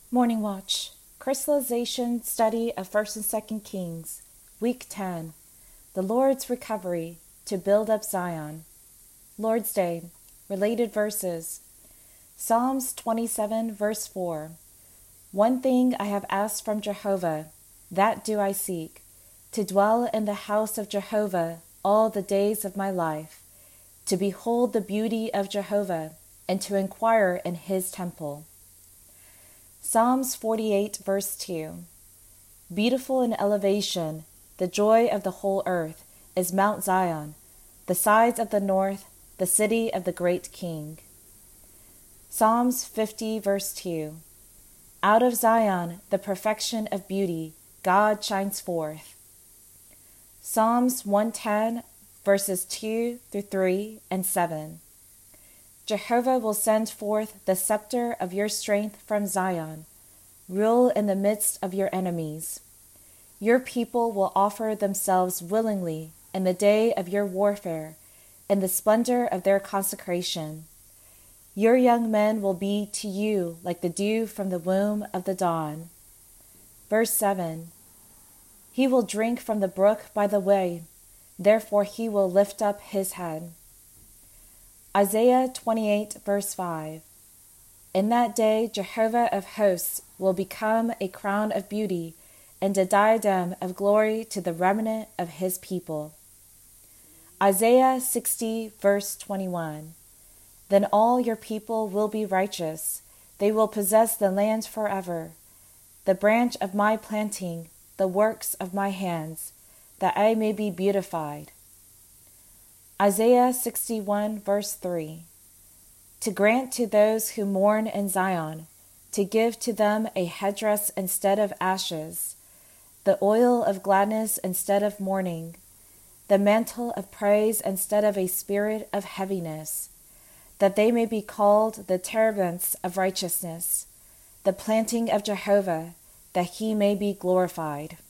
Morning Watch, Crystallization Study of 1st and 2nd Kings, Week 10, The Lord's Recovery to Build Up Zion. Lord's Day, Related Verses, Psalms 27 verse 4. One thing I have asked from Jehovah, that do I seek, to dwell in the house of Jehovah all the days of my life, to behold the beauty of Jehovah, and to inquire in his temple. Psalms 48 verse 2. Beautiful in elevation, the joy of the whole earth, is Mount Zion, the sides of the north, the city of the great King. Psalms 50 verse 2. Out of Zion, the perfection of beauty, God shines forth. Psalms 110 verses 2 through 3 and 7. Jehovah will send forth the scepter of your strength from Zion. Rule in the midst of your enemies. Your people will offer themselves willingly in the day of your warfare, in the splendor of their consecration. Your young men will be to you like the dew from the womb of the dawn. Verse 7. He will drink from the brook by the way, therefore he will lift up his head. Isaiah 28 verse 5. In that day Jehovah of hosts will become a crown of beauty and a diadem of glory to the remnant of his people. Isaiah 60 verse 21. Then all your people will be righteous. They will possess the land forever. The branch of my planting, the works of my hands, that I may be beautified. Isaiah 61 verse 3. To grant to those who mourn in Zion, to give to them a headdress instead of ashes, the oil of gladness instead of mourning, the mantle of praise instead of a spirit of heaviness, that they may be called the terebinths of righteousness, the planting of Jehovah, that he may be glorified.